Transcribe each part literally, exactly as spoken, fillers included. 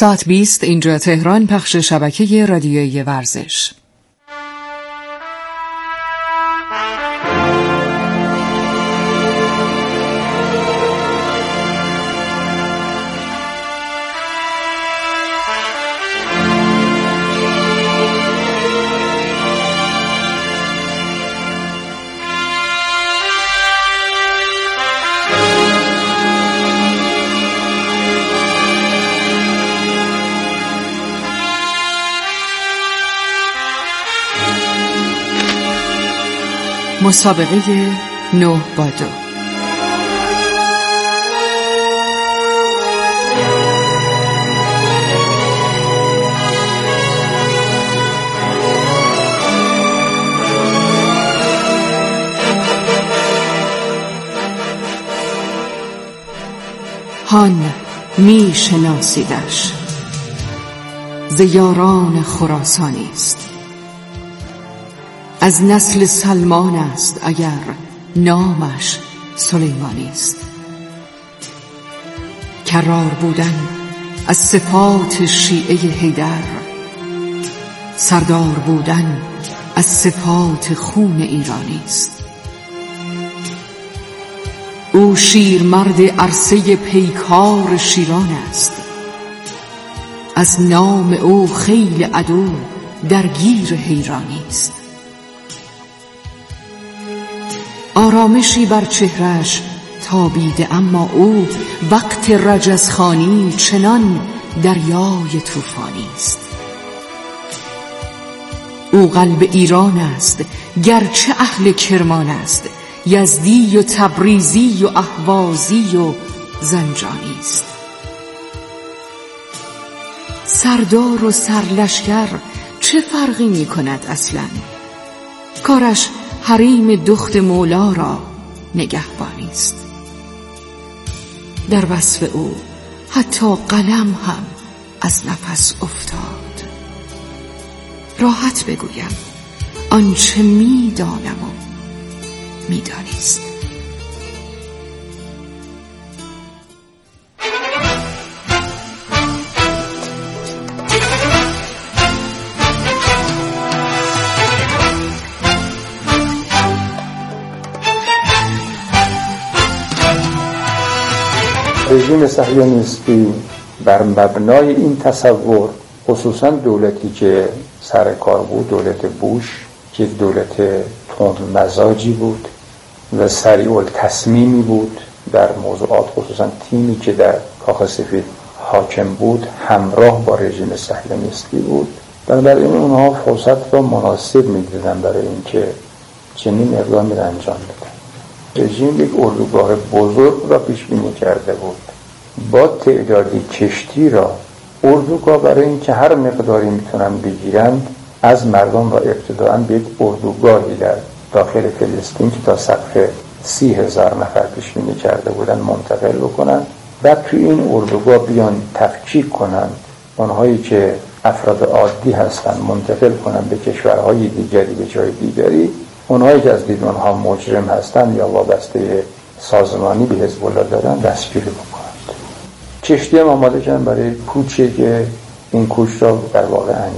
ساعت بیست اینجا تهران، پخش شبکه رادیویی ورزش. مسابقه نه با دو. هان می شناسیدش، ز یاران خراسانی است. از نسل سلمان است اگر نامش سلیمانی است. کرار بودن از صفات شیعه حیدر، سردار بودن از صفات خون ایرانی است. او شیرمرد عرصه پیکار شیران است. از نام او خیل عدو درگیر حیرانی است. آرامشی بر چهرش تابیده، اما او وقت رجزخوانی چنان دریای طوفانی است. او قلب ایران است گرچه اهل کرمان است. یزدی و تبریزی و اهوازی و زنجانی است. سردار و سرلشکر چه فرقی می کند اصلا؟ کارش حریم دخت مولا را نگهبانی است. در وصف او حتی قلم هم از نفس افتاد. راحت بگویم آنچه می دانم و می دانیست. رژیم صهیونیستی بر مبنای این تصور، خصوصا دولتی که سر کار بود، دولت بوش، که دولت تند مزاجی بود و سریع التصمیمی بود در موضوعات، خصوصا تیمی که در کاخ سفید حاکم بود همراه با رژیم صهیونیستی بود. بنابراین اونها فرصت را مناسب می‌دیدن برای اینکه چنین اقدامی را انجام بدن. رژیم یک اردوگاه بزرگ را پیش بینی کرده بود با تعدادی کشتی را. اردوگاه برای اینکه هر مقداری میتونن بگیرند از مردم و ابتداءً به یک اردوگاهی در داخل فلسطین که تا سقف سی هزار نفر پیش بینی کرده بودن منتقل بکنن. بعد توی این اردوگاه بیان تفکیک کنند اونهایی که افراد عادی هستن، منتقل کنن به کشورهای دیگری، به جای دیگری. اونهایی که از دید اونها مجرم هستن یا وابسته سازمانی به حزب الله دارن دستگیر بکنند. کشتی هم آماده کردن برای کوچی که این کوچ را در واقع انجام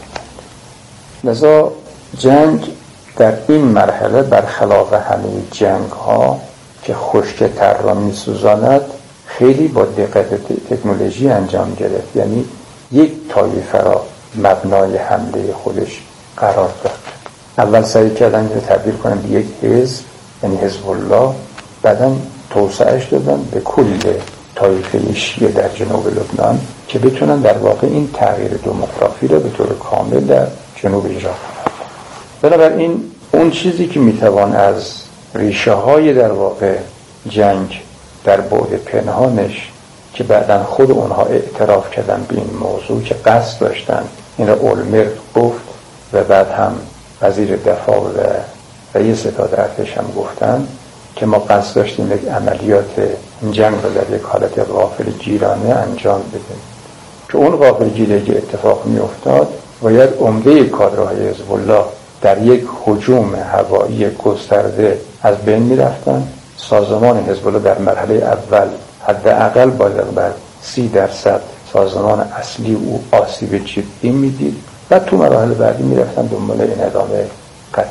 بدن. لذا جنگ در این مرحله برخلاف همه جنگ ها که خشک‌تر را می‌سوزاند خیلی با دقت تکنولوژی انجام گرفت. یعنی یک طایفه را مبنای حمله خودش قرار داد. اول سعی کردن که تبدیل کنن به یک حزب، یعنی حزب الله. بعداً توسعهش دادن به کل طایفه شیعه در جنوب لبنان که بتونن در واقع این تغییر دموگرافی را به طور کامل در جنوب اجرا کنن. بنابراین اون چیزی که میتوان از ریشه های در واقع جنگ در بعد پنهانش که بعداً خود اونها اعتراف کردن به این موضوع که قصد داشتن، این را اولمرت گفت و بعد هم وزیر دفاع و رئیس ستاد ارتش هم گفتن که ما قصد داشتیم یک عملیات جنگ رو در یک حالت غافلگیرانه انجام بدیم. که اون غافلگیری که اتفاق می افتاد باید عمده کادرهای حزب الله در یک هجوم هوایی گسترده از بین می رفتن. سازمان حزب الله در مرحله اول حداقل باید بر سی درصد سازمان اصلی او آسیب جدی میدید و تو مراحل بعدی میرفتن دنبال انهدام قطعی.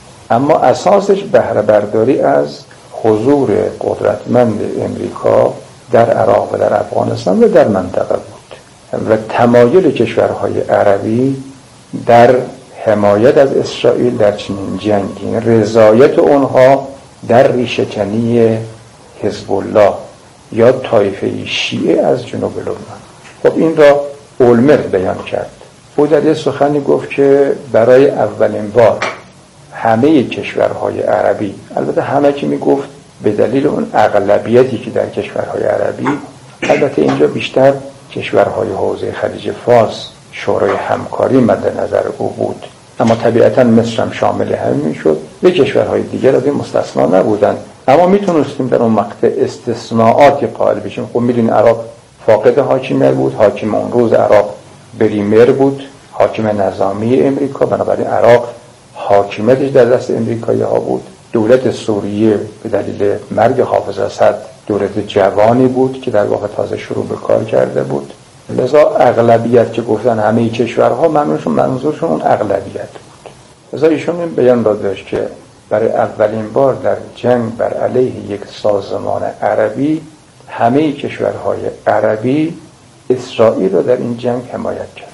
اما اساسش بهره برداری از حضور قدرتمند امریکا در عراق و در افغانستان و در منطقه بود و تمایل کشورهای عربی در حمایت از اسرائیل در چنین جنگی، رضایت اونها در ریشه‌کنی حزب الله یا طایفه شیعه از جنوب لبنان. خب این را اولمرت بیان کرد. او در یه سخنی گفت که برای اولین بار همه کشورهای عربی، البته همه که میگفت به دلیل اون اغلبیتی که در کشورهای عربی، البته اینجا بیشتر کشورهای حوزه خلیج فارس شورای همکاری مد نظر او بود، اما طبیعتا مصر هم شامل همین شد و کشورهای دیگر از این مستثنا نبودن. اما میتونستیم در اون مقطع استثناءاتی قائل بشیم. خب میدونید عراق فاقد حاکمیت بود، حاکم اون روز عراق بریمر بود، حاکم نظامی امریکا، بنابراین عراق حاکمیتش در دست امریکایی ها بود. دولت سوریه به دلیل مرگ حافظ اسد دولت جوانی بود که در واقع تازه شروع به کار کرده بود. لذا اغلبیت که گفتن همه کشورها، منظورشون منظورشون اون اغلبیت بود. لذا ایشون این بیان را داشت که برای اولین بار در جنگ بر علیه یک سازمان عربی همه کشورهای عربی اسرائیل را در این جنگ حمایت کردند.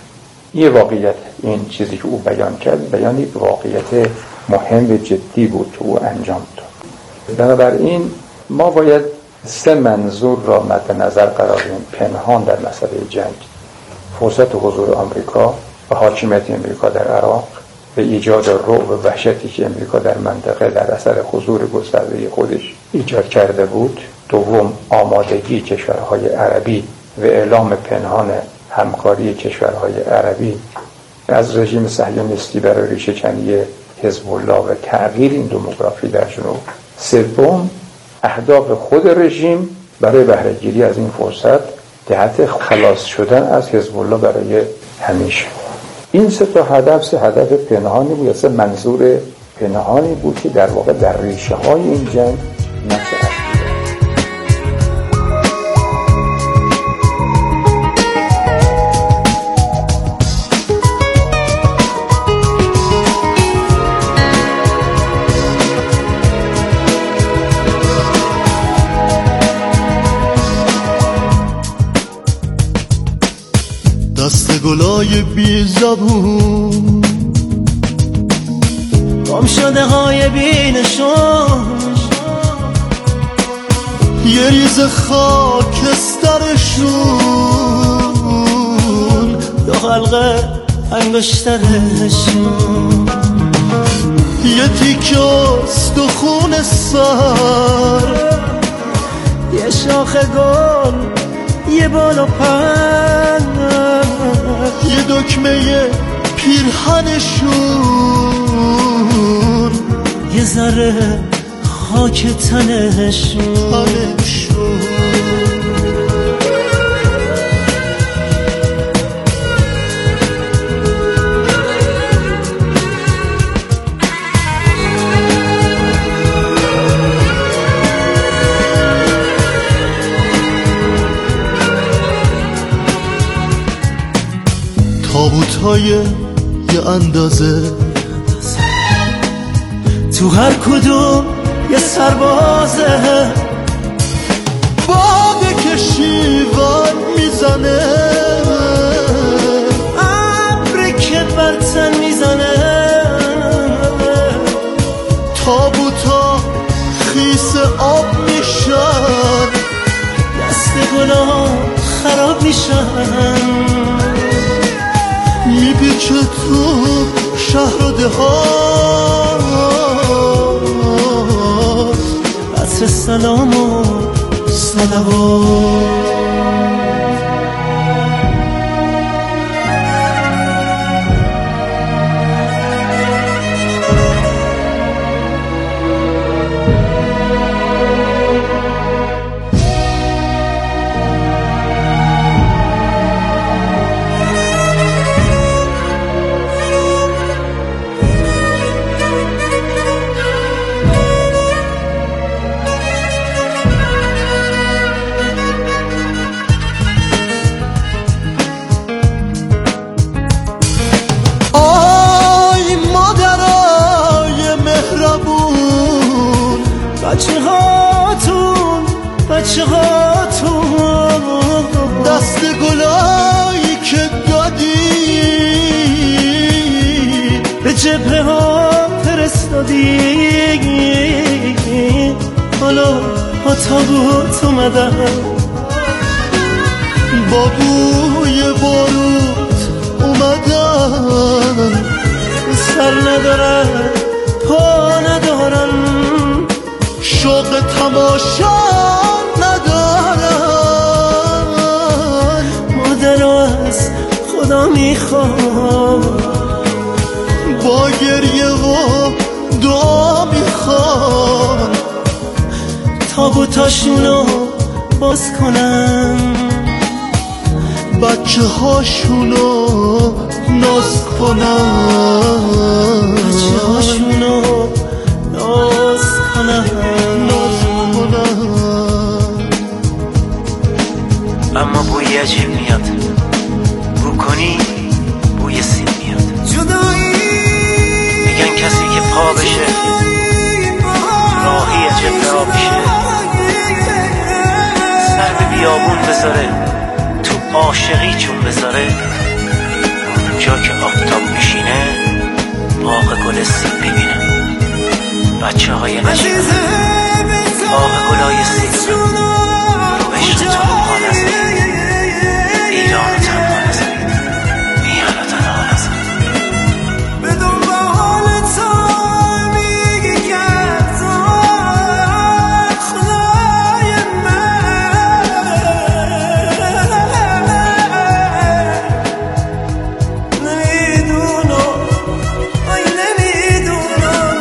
یه واقعیت، این چیزی که او بیان کرد بیان یک واقعیت مهم و جدی بود که او انجام داد. بنابراین ما باید سه منظور را مد نظر قرار دهیم پنهان در مسئله جنگ: فرصت حضور آمریکا و حاکمیت امریکا در عراق و ایجاد رعب و وحشتی که امریکا در منطقه در اثر حضور گسترده خودش ایجاد کرده بود. دوم، آمادگی کشورهای عربی و اعلام پنهان همکاری کشورهای عربی از رژیم صهیونیستی برای ریشه‌کنی حزب الله و تغییر این دموگرافی در جنوب. سوم، اهداف خود رژیم برای بهره‌گیری از این فرصت جهت خلاص شدن از حزب الله برای همیشه. این سه تا هدف سه هدف پنهانی بود، سه منظور پنهانی بود که در واقع در ریشه های این جنگ نقش اصلی دست گلای بی زبون، گم شده های بی نشون، یه ریز خاکسترشون، دو حلقه انگشترشون، یه تیکه استخون سر، یه شاخ گل، یه بال و پر، یه دکمه پیرهنشون، یه ذره خاک تنشون. تابوت‌های یه اندازه، تو هر کدوم یه سربازه، باده که شیوان میزنه، ابری که برتن میزنه، تابوتا خیس آب میشن، دست گلا خراب میشن، میپیچه تو شهر و دهات، عطر سلام و صلوات. هاتون بچه هاتون دست گلایی که دادی به جبهه ها فرستادی حالا ها تابوت اومدن با بوی باروت اومدن سر ندارن پا ندارن شوق تماشا ندارن مادر از خدا میخوام با گریه و دعا میخوام تابوتاشونو باز کنن بچه هاشونو ناز کنن بچه هاشونو ناز کنن ناز کنن اما بوی عجیب میاد بو کنی بوی سیب میاد میگن کسی که پا بشه راهی جبه ها بشه سر به بیابون بذاره تو عاشقی چون بذاره اونجا که آفتاب میشینه باغ گل سیب ببینه بچه های نشینه باغ گلای سیب رو عشق تو پا نزد ایران تنها نزد میان و تنها نزد به دنبال تو میگی کردم خدای من نمیدونم ای نمیدونم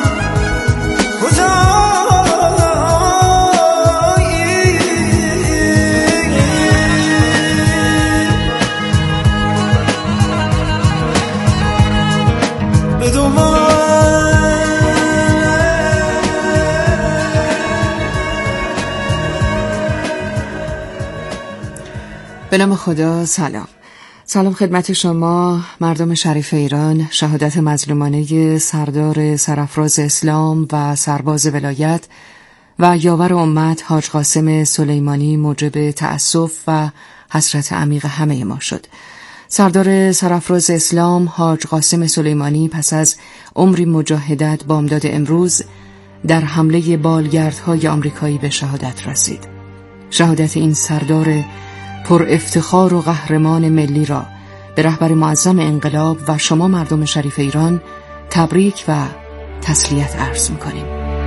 به نام خدا. سلام سلام خدمت شما مردم شریف ایران. شهادت مظلومانه سردار سرافراز اسلام و سرباز ولایت و یاور امت حاج قاسم سلیمانی موجب تأسف و حسرت عمیق همه ما شد. سردار سرافراز اسلام حاج قاسم سلیمانی پس از عمری مجاهدت بامداد امروز در حمله بالگردهای آمریکایی به شهادت رسید. شهادت این سردار پر افتخار و قهرمان ملی را به رهبر معظم انقلاب و شما مردم شریف ایران تبریک و تسلیت عرض می‌کنیم.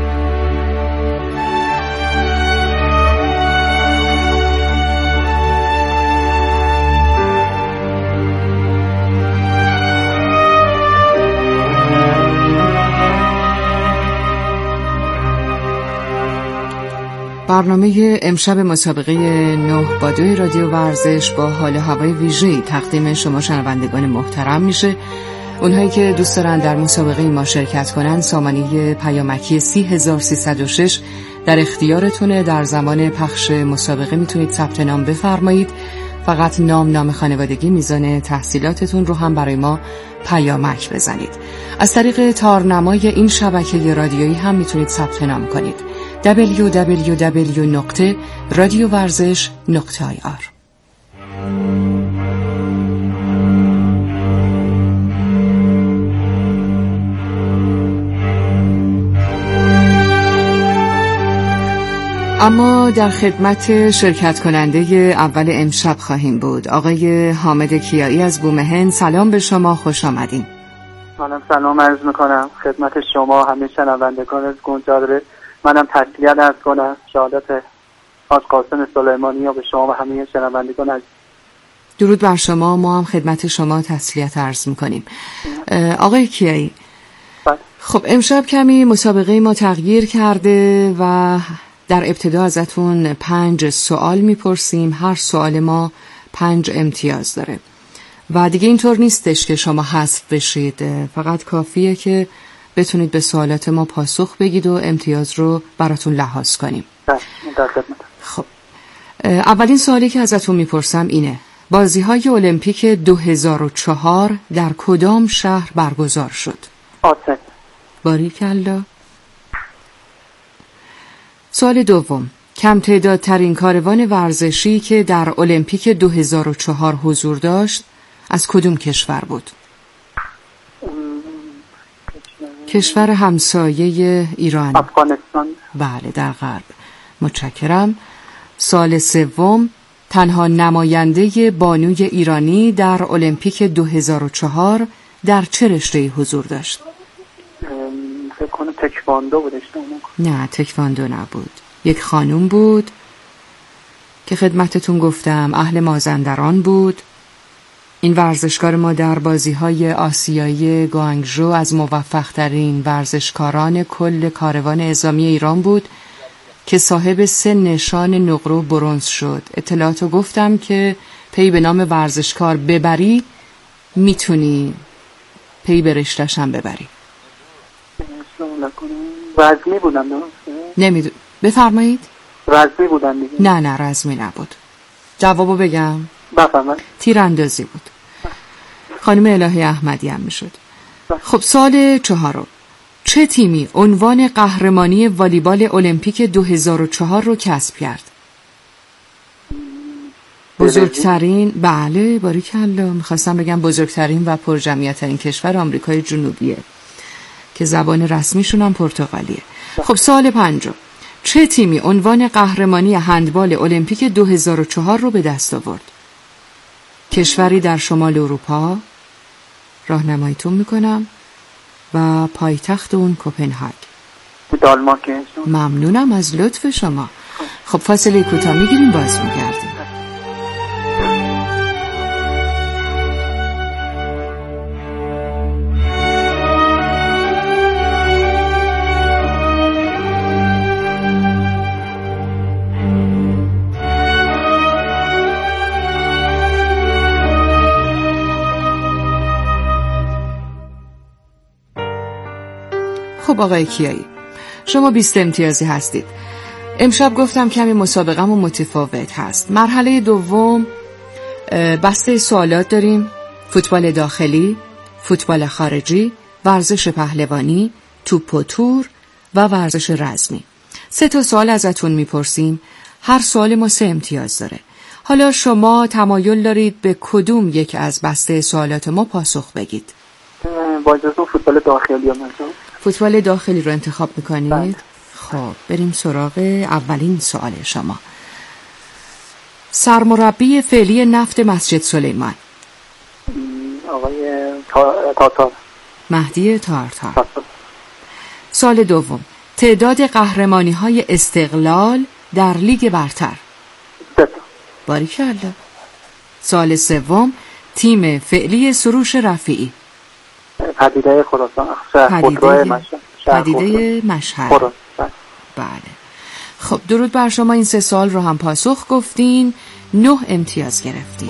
برنامه امشب مسابقه نه با دوی رادیو ورزش با حال هوای ویژه‌ای تقدیم شما شنوندگان محترم میشه. اونهایی که دوست دارن در مسابقه ما شرکت کنن سامانه پیامکی سی هزار و سیصد و شش در اختیارتونه. در زمان پخش مسابقه میتونید ثبت نام بفرمایید. فقط نام، نام خانوادگی، میزان تحصیلاتتون رو هم برای ما پیامک بزنید. از طریق تارنمای این شبکه رادیویی هم میتونید ثبت نام کنید. دبلیو دبلیو دبلیو نقطه رادیو ورزش نقطه آی آر. اما در خدمت شرکت کننده اول امشب خواهیم بود. آقای حامد کیایی از بومهن، سلام به شما، خوش آمدین. منم سلام عرض میکنم خدمت شما همه شنوندگان از گنجادره. منم تسلیت عرض کنم شهادت حاج قاسم سلیمانی به شما و همه شنوندگان عزیز. درود بر شما. ما هم خدمت شما تسلیت عرض میکنیم. آقای کیایی، خب امشب کمی مسابقه ما تغییر کرده و در ابتدا ازتون پنج سوال میپرسیم. هر سوال ما پنج امتیاز داره و دیگه اینطور نیستش که شما حذف بشید، فقط کافیه که بتونید به سوالات ما پاسخ بگید و امتیاز رو براتون لحاظ کنیم. خب اولین سوالی که ازتون میپرسم اینه: بازی‌های المپیک دو هزار و چهار در کدام شهر برگزار شد؟ آتن. باریکلا. سوال دوم، کم تعداد ترین کاروان ورزشی که در المپیک دو هزار و چهار حضور داشت از کدوم کشور بود؟ کشور همسایه ایران. افغانستان. بله، در غرب. متشکرم. سوال سوم، تنها نماینده بانوی ایرانی در المپیک دو هزار و چهار در چه رشته‌ای حضور داشت؟ فکر کنم تکواندو بودش. نه، تکواندو نبود. یک خانوم بود که خدمتتون گفتم اهل مازندران بود. این ورزشکار ما در بازی‌های آسیایی گوانگژو از موفق‌ترین ورزشکاران کل کاروان نظامی ایران بود که صاحب سه نشان نقره و برنز شد. اطلاعاتو گفتم که پی به نام ورزشکار ببری میتونی پی به رشته‌ش هم ببری. رزمی بودن درسته؟ نمیدون. بفرمایید. رزمی بودن دیگه؟ نه نه رزمی نبود. جوابو بگم؟ بفرمایید. تیراندازی بود. خانم الهی احمدی هم میشد. خب سال چهارم، چه تیمی عنوان قهرمانی والیبال المپیک دو هزار و چهار رو کسب کرد؟ بزرگترین، بله باریکلا، میخواستم بگم بزرگترین و پرجمعیت‌ترین کشور آمریکای جنوبیه که زبان رسمیشون هم پرتغالیه. خب سال پنجم، چه تیمی عنوان قهرمانی هندبال المپیک دو هزار و چهار رو به دست آورد؟ کشوری در شمال اروپا، راهنماییتون میکنم، و پایتخت اون کوپنهاگ. دانمارک. ممنونم از لطف شما. خب فاصله کوتاه میگیریم، باز میگردیم. خب آقای کیایی، شما بیست امتیازی هستید. امشب گفتم کمی مسابقه‌مون متفاوت هست. مرحله دوم بسته سوالات داریم: فوتبال داخلی، فوتبال خارجی، ورزش پهلوانی، توپ و تور و ورزش رزمی. سه تا سوال ازتون میپرسیم. هر سوال ما سه امتیاز داره. حالا شما تمایل دارید به کدوم یک از بسته سوالات ما پاسخ بگید؟ با اجازه فوتبال داخلی هم فوتبال داخلی رو انتخاب میکنید؟ بله. خب بریم سراغ اولین سوال شما. سرمربی فعلی نفت مسجد سلیمان؟ آقای تارتار. مهدی تارتار. سال دوم، تعداد قهرمانی های استقلال در لیگ برتر؟ باریکلا. سال سوم، تیم فعلی سروش رفیعی؟ پدیده خراسان. پدیده مشهد. پدیده مشهد. بله. خب درود بر شما، این سه سال رو هم پاسخ گفتین، نه امتیاز گرفتین.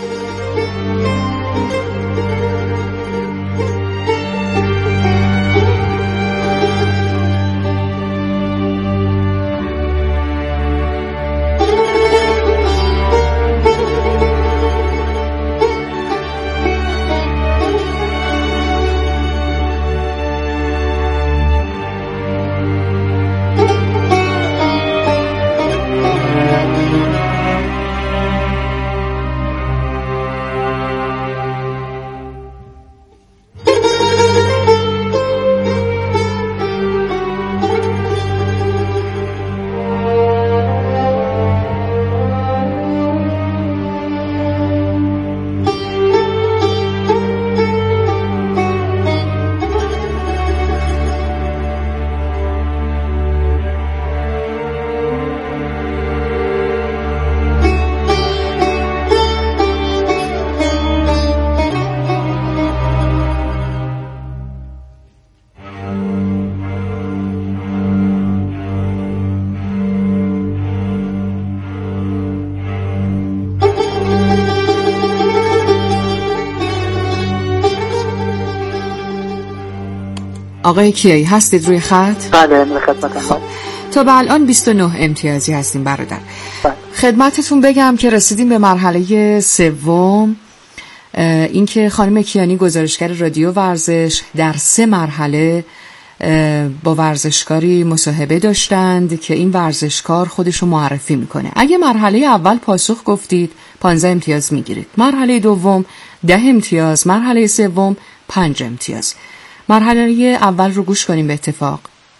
آقای کیایی هستید روی خط؟ بله روی خدمتم. خب تا به الان بیست و نه امتیازی هستیم برادر. بله. خدمتتون بگم که رسیدیم به مرحله سوم، اینکه خانم کیانی گزارشگر رادیو ورزش در سه مرحله با ورزشکاری مصاحبه داشتند که این ورزشکار خودش رو معرفی میکنه. اگه مرحله اول پاسخ گفتید پانزده امتیاز میگیرید، مرحله دوم ده امتیاز، مرحله سوم پنج امتیاز. مرحله اول رو گوش کنیم به اتفاق.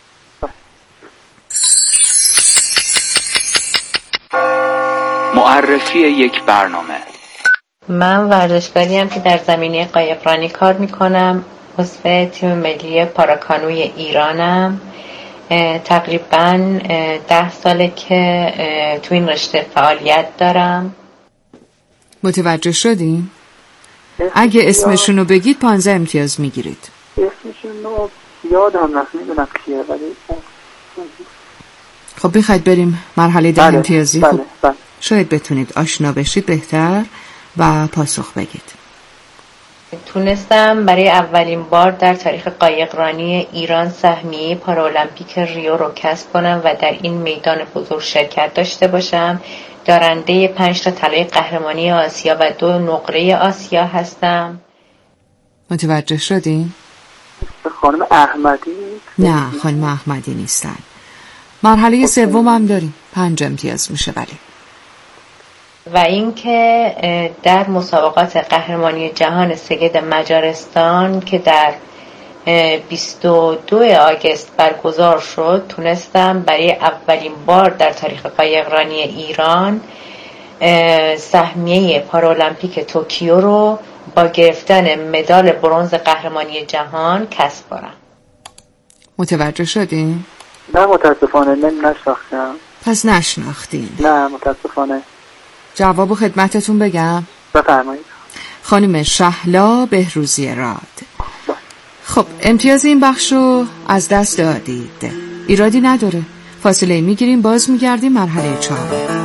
معرفی یک برنامه. من ورزشکاریم که در زمینه قایقرانی کار میکنم. عضو تیم ملی پاراکانوی ایرانم. تقریبا ده ساله که تو این رشته فعالیت دارم. متوجه شدین؟ اگه اسمشون رو بگید پانزده امتیاز میگیرید. اسمشون رو یادم نخ میدونم کیه ولی خب بخواید بریم مرحله ده بله، امتیازی. بله، خب بله. شاید بتونید آشنا بشید بهتر و پاسخ بگید. تونستم برای اولین بار در تاریخ قایقرانی ایران سهمیه پارالمپیک ریو رو کسب کنم و در این میدان حضور شرکت داشته باشم. دارنده پنج تا طلای قهرمانی آسیا و دو نقره آسیا هستم. متوجه شدین؟ خانم احمدی؟ نه خانم احمدی نیستن. مرحله سوم هم داریم، پنج امتیاز میشه. ولی و اینکه در مسابقات قهرمانی جهان سگد مجارستان که در بیست و دو آگوست برگزار شد تونستم برای اولین بار در تاریخ قایقرانی ایران سهمیه پارالمپیک توکیو رو با گرفتن مدال برنز قهرمانی جهان کسب کنم. متوجه شدین؟ نه متاسفانه نشناختم. پس نشناختین؟ نه متاسفانه. جواب خدمتتون بگم؟ بفرمایید. خانم شهلا بهروزی راد. خب امتیاز این بخش رو از دست دادید. ایرادی نداره. فاصله میگیریم، باز میگردیم مرحله چهار.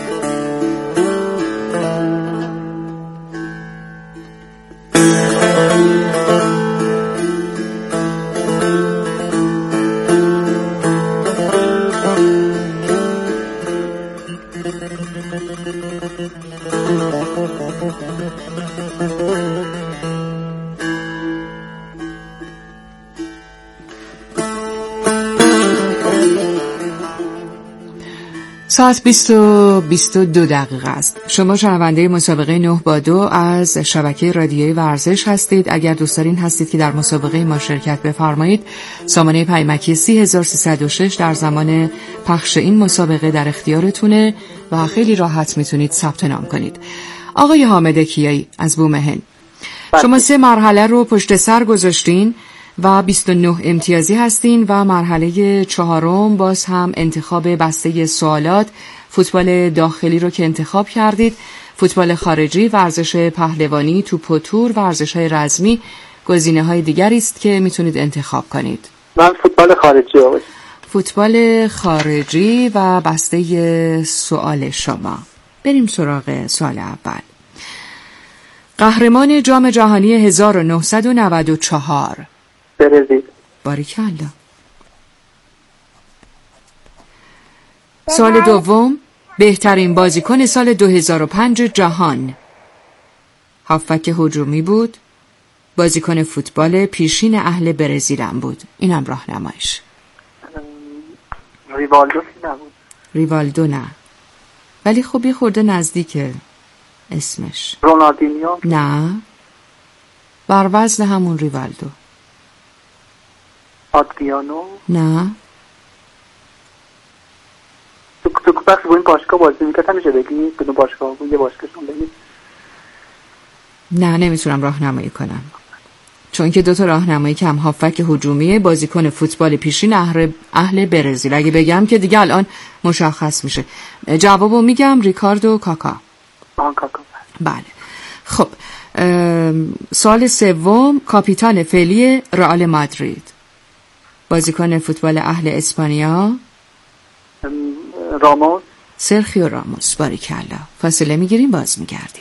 ساعت بیست و بیست و دو دقیقه است. شما شنونده مسابقه نه با دو از شبکه رادیویی ورزش هستید. اگر دوست دارین هستید که در مسابقه ما شرکت بفرمایید، سامانه پیمکی سی هزار و سیصد و شش در زمان پخش این مسابقه در اختیارتونه و خیلی راحت میتونید ثبت نام کنید. آقای حامد کیایی از بومهن، شما سه مرحله رو پشت سر گذاشتین و بیست و نه امتیازی هستین و مرحله چهارم باز هم انتخاب بسته سوالات، فوتبال داخلی رو که انتخاب کردید، فوتبال خارجی، ورزش پهلوانی، توپ و تور، ورزش‌های رزمی، گزینه‌های دیگری است که میتونید انتخاب کنید. من فوتبال خارجی آقای. فوتبال خارجی و بسته سوال شما. بریم سراغ سوال اول. قهرمان جام جهانی هزار و نهصد و نود و چهار. برزیل. باریکلا. سال دوم، بهترین بازیکن سال دو هزار و پنج جهان. هافبک هجومی بود. بازیکن فوتبال پیشین اهل برزیلم بود. اینم راهنماییش. ریوالدو نبود. ریوالدو نه. ولی خب یه خورده نزدیکه اسمش. رونالدینیو؟ نه. بر وزن همون ریوالدو. آدریانو؟ نه. تو تو بخش با این باشگاه بازی میکرد همیشه بگی کدوم باشگاه بود؟ یه باشگاهشون بگی. نه نمیتونم راهنمایی کنم، چون که دو تا راهنمایی که هم هافک هجومیه، بازیکن فوتبال پیشین اهل اهل برزیل. اگه بگم که دیگه الان مشخص میشه. جوابو میگم، ریکاردو کاکا. آن کاکا. بله. خب سال سوم، کاپیتان فعلی رئال مادرید. بازیکن فوتبال اهل اسپانیا. راموس. سرخیو راموس. باریکلا. فاصله میگیریم، باز میگردیم.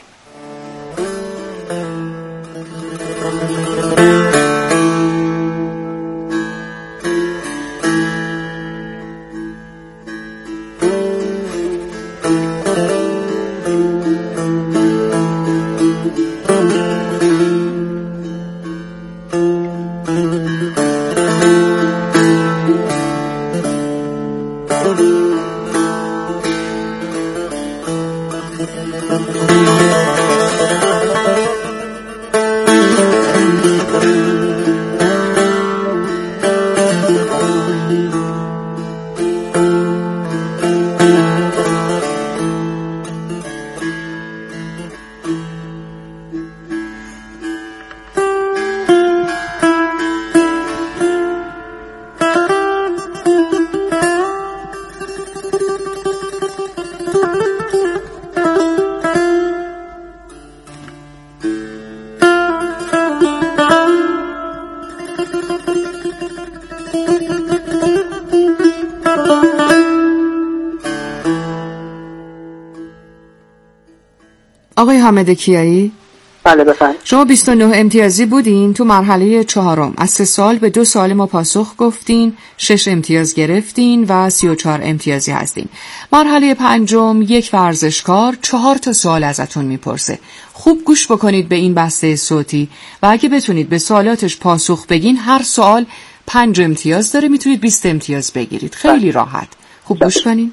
آقای حامد کیایی؟ بله بفرمایید. شما بیست و نه امتیازی بودین، تو مرحله چهارم از سه سال به دو سال ما پاسخ گفتین، شش امتیاز گرفتین و سی و چهار امتیازی هستین. مرحله پنجم یک ورزشکار چهار تا سوال ازتون میپرسه. خوب گوش بکنید به این بسته صوتی و اگه بتونید به سوالاتش پاسخ بگین، هر سوال پنج امتیاز داره، میتونید بیست امتیاز بگیرید. خیلی راحت. خوب گوش کنین.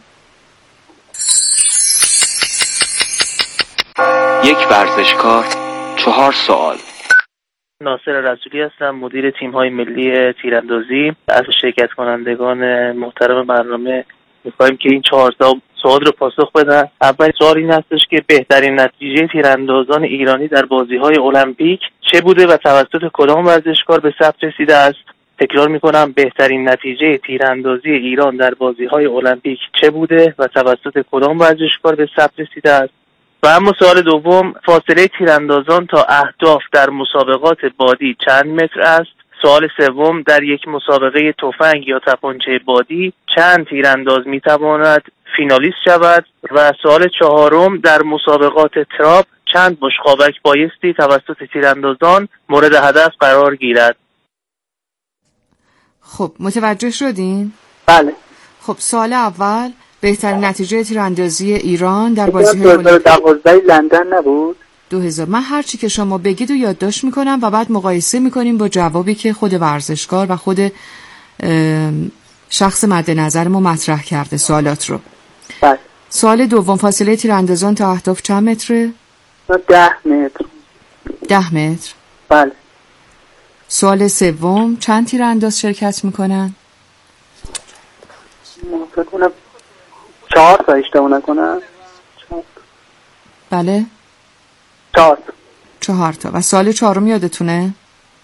یک ورزشکار، چهار سوال. ناصر رسولی هستم، مدیر تیم‌های ملی تیراندازی. از شرکت کنندگان محترم برنامه می‌خوایم که این چهار تا سوال رو پاسخ بدن. اول سوال این هستش که بهترین نتیجه تیراندازان ایرانی در بازی‌های المپیک چه بوده و توسط کدام ورزشکار به ثبت رسیده است؟ تکرار می‌کنم، بهترین نتیجه تیراندازی ایران در بازی‌های المپیک چه بوده و توسط کدام ورزشکار به ثبت رسیده است؟ و اما سوال دوم، فاصله تیراندازان تا اهداف در مسابقات بادی چند متر است؟ سوال سوم، در یک مسابقه تفنگ یا تپانچه بادی چند تیرانداز میتواند فینالیست شود؟ و سوال چهارم، در مسابقات تراپ چند بشقابک بایستی توسط تیراندازان مورد هدف قرار گیرد؟ خب متوجه شدین؟ بله. خب سوال اول، بهترین نتیجه تیراندازی ایران در بازی‌های المپیک دو هزار و دوازده لندن نبود؟ دو هزار. من هر چی که شما بگید رو یادداشت میکنم و بعد مقایسه میکنیم با جوابی که خود ورزشکار و خود شخص مد نظر ما مطرح کرده سوالات رو. بله. سوال دوم، فاصله تیراندازان تا اهداف چند متره؟ ده متر. ده متر. بله. سوال سوم، چند تیرانداز شرکت میکنن؟ فکر کنم چهار تا، اشتباه نکنم. بله؟ چهار. چهار تا. و سوال چهارم یادتونه؟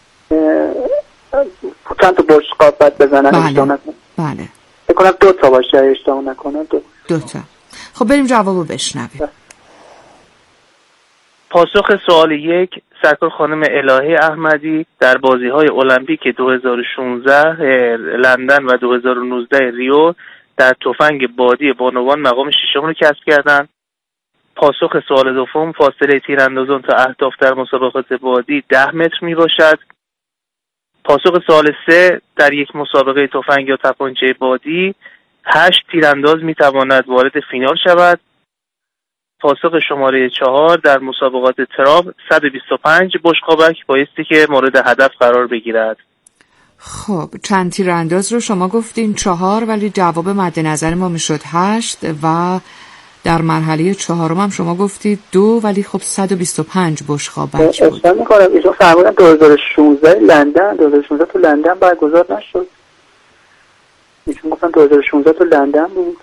چند تا بشقاب باید بزنن؟ بله. اشتباه نکنم. بله. فکر کنم دو تا باشه، اشتباه نکنم. دو. دو تا. خب بریم جوابو بشنویم. پاسخ سوال یک، سرکار خانم الهه احمدی در بازی‌های المپیک دو هزار و شانزده لندن و دو هزار و نوزده ریو در تفنگ بادی بانوان مقام ششم رو کسب کردند. پاسخ سوال دوم، فاصله تیراندازان تا اهداف در مسابقات بادی ده متر می باشد. پاسخ سوال سه، در یک مسابقه تفنگ یا تپانچه بادی هشت تیرانداز می تواند وارد فینال شود. پاسخ شماره چهار، در مسابقات تراپ صد و بیست و پنج بشقابک بایستی که مورد هدف قرار بگیرد. خب چند تیرانداز رو شما گفتین چهار، ولی جواب مد نظر ما میشد هشت و در مرحله چهارم هم شما گفتید دو، ولی خب صد و بیست و پنج بشقابک بود. اصلا میکنم ایشون فرمودن دو هزار و شانزده لندن، دو هزار و شانزده تو لندن برگزار نشد. ایشون گفتن دو هزار و شانزده تو لندن بود.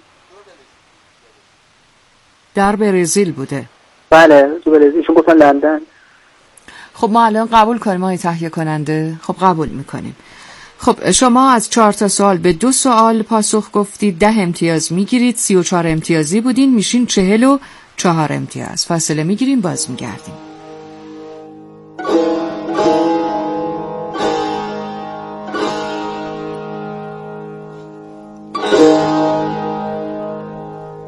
در برزیل بوده. بله تو برزیل، ایشون گفتن لندن. خب ما الان قبول کنیم آقای تهیه کننده؟ خب قبول میکنیم. خب شما از چهار تا سوال به دو سوال پاسخ گفتید، ده امتیاز میگیرید، سی و چهار امتیازی بودین، میشین چهل و چهار امتیاز. فاصله میگیریم، باز میگردیم.